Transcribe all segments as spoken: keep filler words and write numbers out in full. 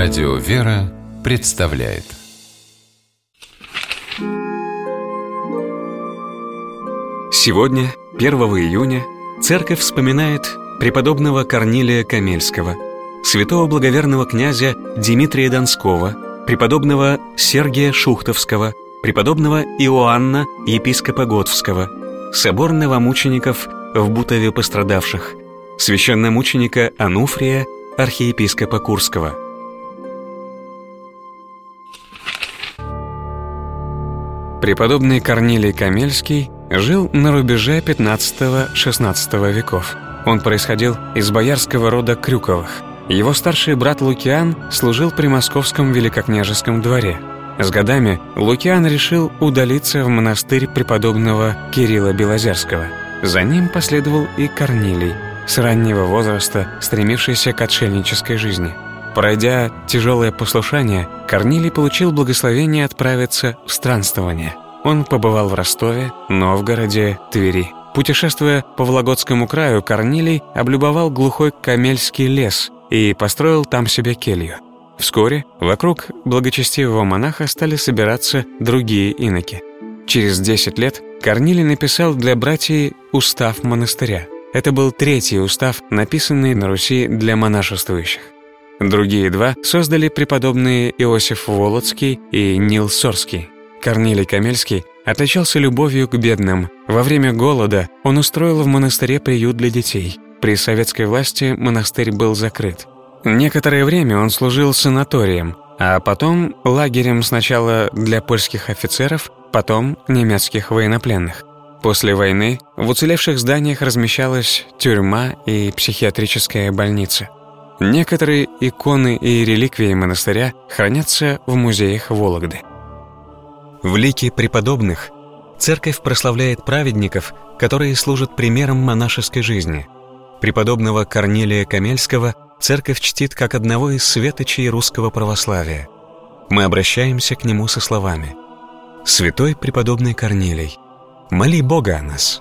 Радио «Вера» представляет. Сегодня, первого июня, Церковь вспоминает преподобного Корнилия Камельского, святого благоверного князя Дмитрия Донского, преподобного Сергия Шухтовского, преподобного Иоанна, епископа Готского, собор-новомучеников в Бутове пострадавших, священномученика Ануфрия, архиепископа Курского. Преподобный Корнилий Камельский жил на рубеже пятнадцатого-шестнадцатого веков. Он происходил из боярского рода Крюковых. Его старший брат Лукиан служил при московском великокняжеском дворе. С годами Лукиан решил удалиться в монастырь преподобного Кирилла Белозерского. За ним последовал и Корнилий, с раннего возраста стремившийся к отшельнической жизни. Пройдя тяжелое послушание, Корнилий получил благословение отправиться в странствование. Он побывал в Ростове, Новгороде, Твери. Путешествуя по Вологодскому краю, Корнилий облюбовал глухой Камельский лес и построил там себе келью. Вскоре вокруг благочестивого монаха стали собираться другие иноки. Через десять лет Корнилий написал для братьев устав монастыря. Это был третий устав, написанный на Руси для монашествующих. Другие два создали преподобные Иосиф Волоцкий и Нил Сорский. Корнилий Камельский отличался любовью к бедным. Во время голода он устроил в монастыре приют для детей. При советской власти монастырь был закрыт. Некоторое время он служил санаторием, а потом лагерем сначала для польских офицеров, потом немецких военнопленных. После войны в уцелевших зданиях размещалась тюрьма и психиатрическая больница. Некоторые иконы и реликвии монастыря хранятся в музеях Вологды. В лике преподобных Церковь прославляет праведников, которые служат примером монашеской жизни. Преподобного Корнилия Камельского Церковь чтит как одного из светочей русского православия. Мы обращаемся к нему со словами: «Святой преподобный Корнилий, моли Бога о нас».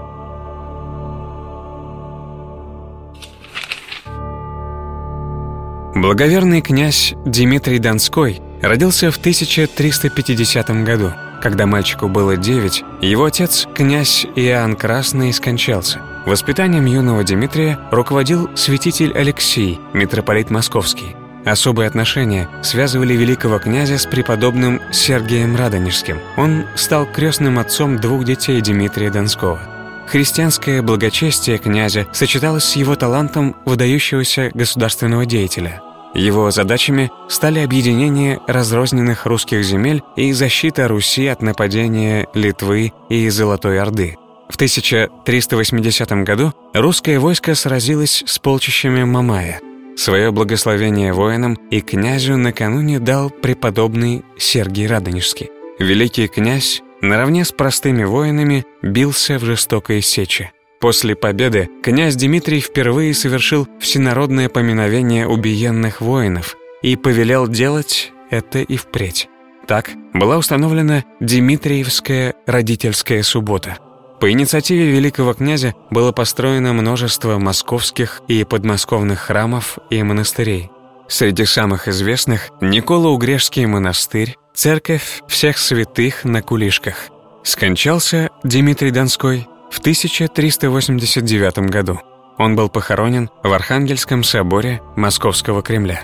Благоверный князь Дмитрий Донской родился в тысяча триста пятидесятом году. Когда мальчику было девять, его отец, князь Иоанн Красный, скончался. Воспитанием юного Дмитрия руководил святитель Алексий, митрополит Московский. Особые отношения связывали великого князя с преподобным Сергием Радонежским. Он стал крестным отцом двух детей Дмитрия Донского. Христианское благочестие князя сочеталось с его талантом выдающегося государственного деятеля. Его задачами стали объединение разрозненных русских земель и защита Руси от нападения Литвы и Золотой Орды. В тысяча триста восьмидесятом году русское войско сразилось с полчищами Мамая. Свое благословение воинам и князю накануне дал преподобный Сергий Радонежский. Великий князь наравне с простыми воинами бился в жестокой сече. После победы князь Дмитрий впервые совершил всенародное поминовение убиенных воинов и повелел делать это и впредь. Так была установлена Дмитриевская родительская суббота. По инициативе великого князя было построено множество московских и подмосковных храмов и монастырей. Среди самых известных – Николо-Угрешский монастырь, церковь всех святых на Кулишках. Скончался Дмитрий Донской в тысяча триста восемьдесят девятом году. Он был похоронен в Архангельском соборе Московского Кремля.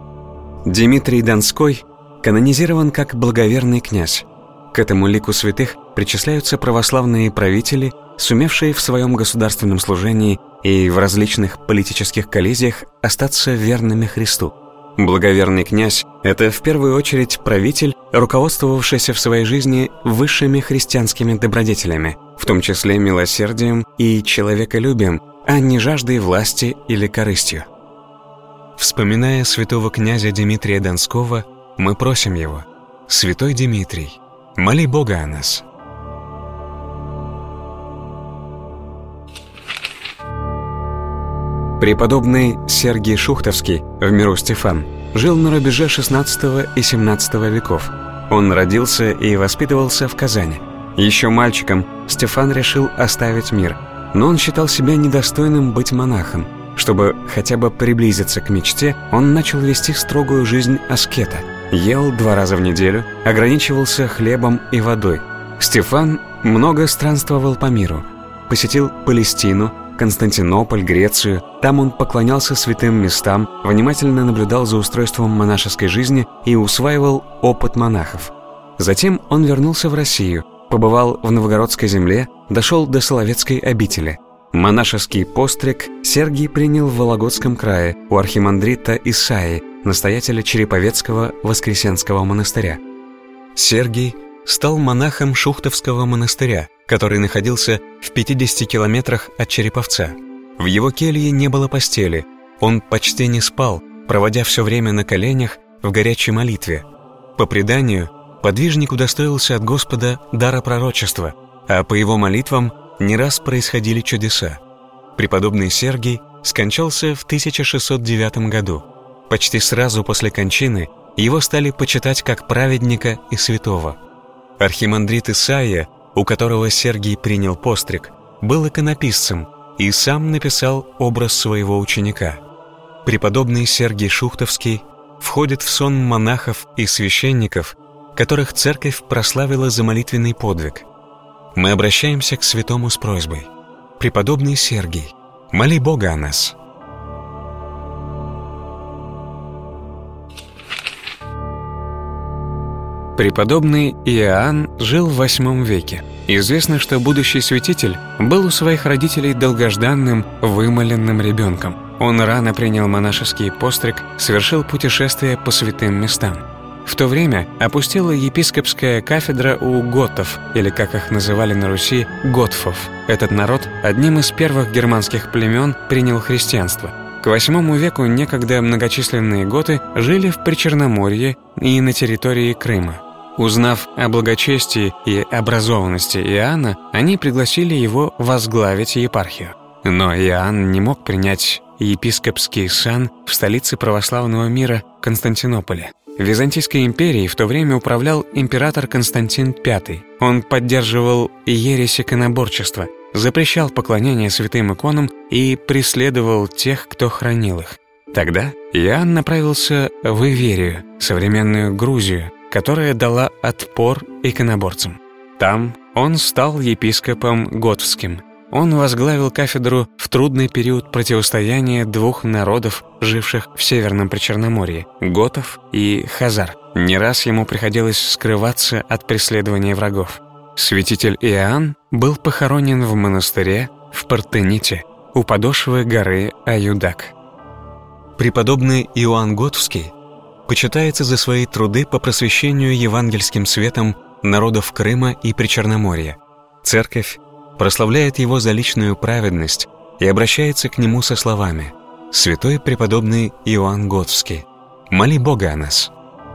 Дмитрий Донской канонизирован как благоверный князь. К этому лику святых причисляются православные правители, сумевшие в своем государственном служении и в различных политических коллизиях остаться верными Христу. Благоверный князь – это в первую очередь правитель, руководствовавшийся в своей жизни высшими христианскими добродетелями, в том числе милосердием и человеколюбием, а не жаждой власти или корыстью. Вспоминая святого князя Дмитрия Донского, мы просим его: «Святой Дмитрий, моли Бога о нас». Преподобный Сергий Шухтовский, в миру Стефан, жил на рубеже шестнадцатого и семнадцатого веков. Он родился и воспитывался в Казани. Еще мальчиком Стефан решил оставить мир, но он считал себя недостойным быть монахом. Чтобы хотя бы приблизиться к мечте, он начал вести строгую жизнь аскета. Ел два раза в неделю, ограничивался хлебом и водой. Стефан много странствовал по миру. Посетил Палестину, Константинополь, Грецию. Там он поклонялся святым местам, внимательно наблюдал за устройством монашеской жизни и усваивал опыт монахов. Затем он вернулся в Россию, побывал в Новгородской земле, дошел до Соловецкой обители. Монашеский постриг Сергий принял в Вологодском крае у архимандрита Исаии, настоятеля Череповецкого Воскресенского монастыря. Сергий стал монахом Шухтовского монастыря, который находился в пятидесяти километрах от Череповца. В его келье не было постели, он почти не спал, проводя все время на коленях в горячей молитве. По преданию, подвижник удостоился от Господа дара пророчества, а по его молитвам не раз происходили чудеса. Преподобный Сергий скончался в тысяча шестьсот девятом году. Почти сразу после кончины его стали почитать как праведника и святого. Архимандрит Исаия, у которого Сергий принял постриг, был иконописцем и сам написал образ своего ученика. Преподобный Сергий Шухтовский входит в сон монахов и священников, которых церковь прославила за молитвенный подвиг. Мы обращаемся к святому с просьбой: преподобный Сергий, моли Бога о нас. Преподобный Иоанн жил в восьмом веке. Известно, что будущий святитель был у своих родителей долгожданным, вымоленным ребенком. Он рано принял монашеский постриг, совершил путешествие по святым местам. В то время опустела епископская кафедра у готов, или, как их называли на Руси, готфов. Этот народ одним из первых германских племен принял христианство. К восьмому веку некогда многочисленные готы жили в Причерноморье и на территории Крыма. Узнав о благочестии и образованности Иоанна, они пригласили его возглавить епархию. Но Иоанн не мог принять епископский сан в столице православного мира Константинополе. Византийской империей в то время управлял император Константин Пятый. Он поддерживал ересь иконоборчества, запрещал поклонение святым иконам и преследовал тех, кто хранил их. Тогда Иоанн направился в Иверию, современную Грузию, которая дала отпор иконоборцам. Там он стал епископом готским. Он возглавил кафедру в трудный период противостояния двух народов, живших в Северном Причерноморье – готов и хазар. Не раз ему приходилось скрываться от преследования врагов. Святитель Иоанн был похоронен в монастыре в Партените, у подошвы горы Аюдак. Преподобный Иоанн Готовский почитается за свои труды по просвещению евангельским светом народов Крыма и Причерноморья. Церковь прославляет его за личную праведность и обращается к нему со словами: «Святой преподобный Иоанн Готовский, моли Бога о нас».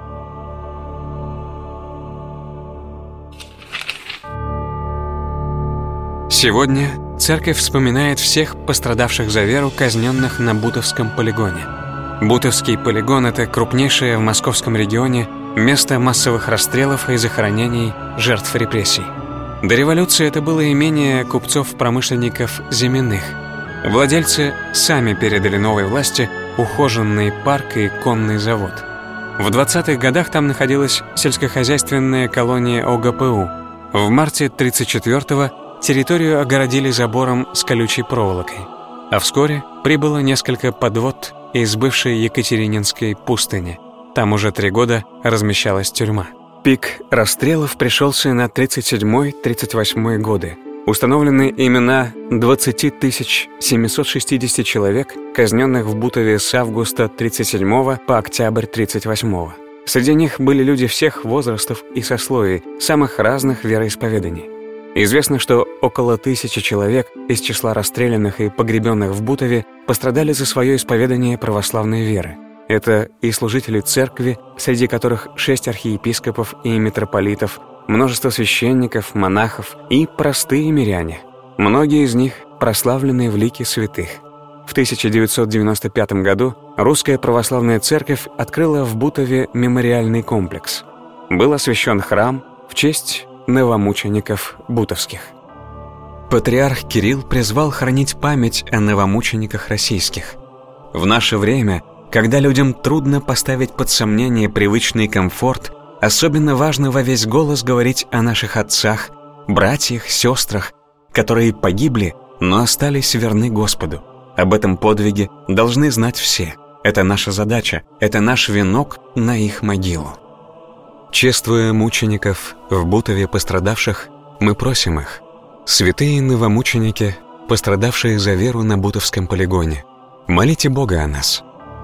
Сегодня церковь вспоминает всех пострадавших за веру, казненных на Бутовском полигоне. Бутовский полигон — это крупнейшее в московском регионе место массовых расстрелов и захоронений жертв репрессий. До революции это было имение купцов-промышленников Зиминых. Владельцы сами передали новой власти ухоженный парк и конный завод. В двадцатых годах там находилась сельскохозяйственная колония О Г П У. В марте тридцать четвёртого территорию огородили забором с колючей проволокой. А вскоре прибыло несколько подвод из бывшей Екатерининской пустыни. Там уже три года размещалась тюрьма. Пик расстрелов пришелся на тридцать седьмой — тридцать восьмой годы. Установлены имена двадцати тысяч семисот шестидесяти человек, казненных в Бутове с августа тридцать седьмого по октябрь тридцать восьмого. Среди них были люди всех возрастов и сословий, самых разных вероисповеданий. Известно, что около тысячи человек из числа расстрелянных и погребенных в Бутове пострадали за свое исповедание православной веры. Это и служители церкви, среди которых шесть архиепископов и митрополитов, множество священников, монахов и простые миряне. Многие из них прославлены в лике святых. В тысяча девятьсот девяносто пятом году Русская Православная Церковь открыла в Бутове мемориальный комплекс. Был освящен храм в честь новомучеников бутовских. Патриарх Кирилл призвал хранить память о новомучениках российских. В наше время, когда людям трудно поставить под сомнение привычный комфорт, особенно важно во весь голос говорить о наших отцах, братьях, сестрах, которые погибли, но остались верны Господу. Об этом подвиге должны знать все. Это наша задача, это наш венок на их могилу. Чествуя мучеников в Бутове пострадавших, мы просим их: святые новомученики, пострадавшие за веру на Бутовском полигоне, молите Бога о нас.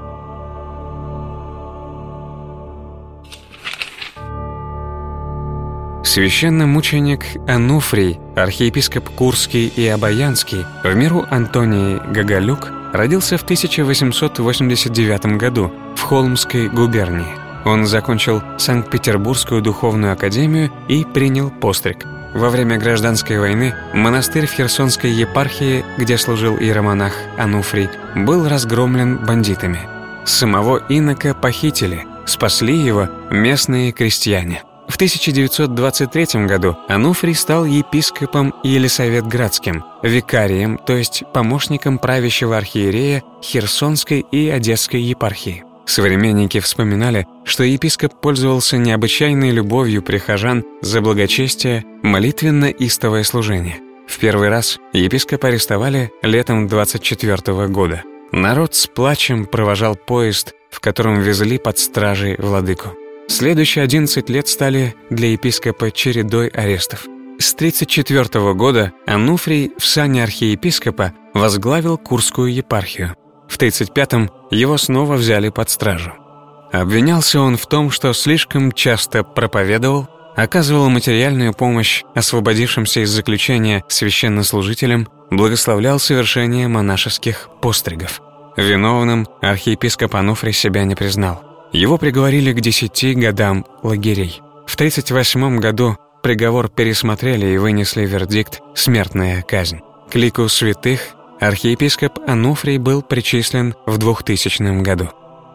Священномученик Ануфрий, архиепископ Курский и Обаянский, в миру Антоний Гоголюк, родился в тысяча восемьсот восемьдесят девятом году в Холмской губернии. Он закончил Санкт-Петербургскую духовную академию и принял постриг. Во время гражданской войны монастырь в Херсонской епархии, где служил иеромонах Ануфрий, был разгромлен бандитами. Самого инока похитили, спасли его местные крестьяне. В тысяча девятьсот двадцать третьем году Ануфрий стал епископом Елисаветградским, викарием, то есть помощником правящего архиерея Херсонской и Одесской епархии. Современники вспоминали, что епископ пользовался необычайной любовью прихожан за благочестие, молитвенно-истовое служение. В первый раз епископа арестовали летом двадцать четвёртого года. Народ с плачем провожал поезд, в котором везли под стражей владыку. Следующие одиннадцать лет стали для епископа чередой арестов. С тридцать четвёртого года Ануфрий в сане архиепископа возглавил Курскую епархию. В тридцать пятом его снова взяли под стражу. Обвинялся он в том, что слишком часто проповедовал, оказывал материальную помощь освободившимся из заключения священнослужителям, благословлял совершение монашеских постригов. Виновным архиепископ Ануфрий себя не признал. Его приговорили к десяти годам лагерей. В тридцать восьмом году приговор пересмотрели и вынесли вердикт «смертная казнь». К лику святых архиепископ Ануфрий был причислен в двухтысячном году.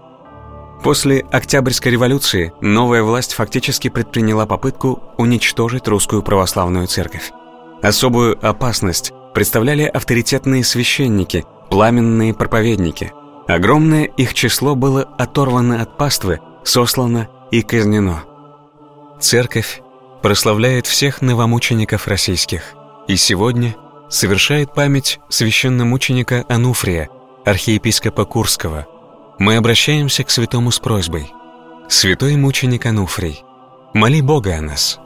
После Октябрьской революции новая власть фактически предприняла попытку уничтожить русскую православную церковь. Особую опасность представляли авторитетные священники, пламенные проповедники. Огромное их число было оторвано от паствы, сослано и казнено. Церковь прославляет всех новомучеников российских и сегодня совершает память священномученика Ануфрия, архиепископа Курского. Мы обращаемся к святому с просьбой: святой мученик Ануфрий, моли Бога о нас.